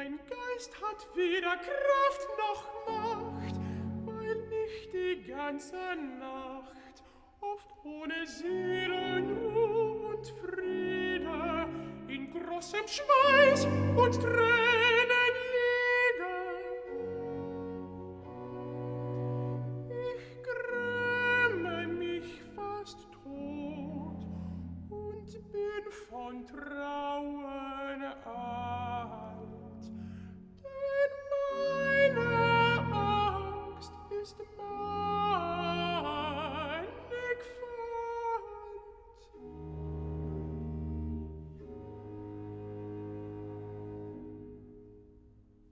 Mein Geist hat weder Kraft noch Macht, weil ich die ganze Nacht oft ohne Seelenruhe und Friede in großem Schweiß und Tränen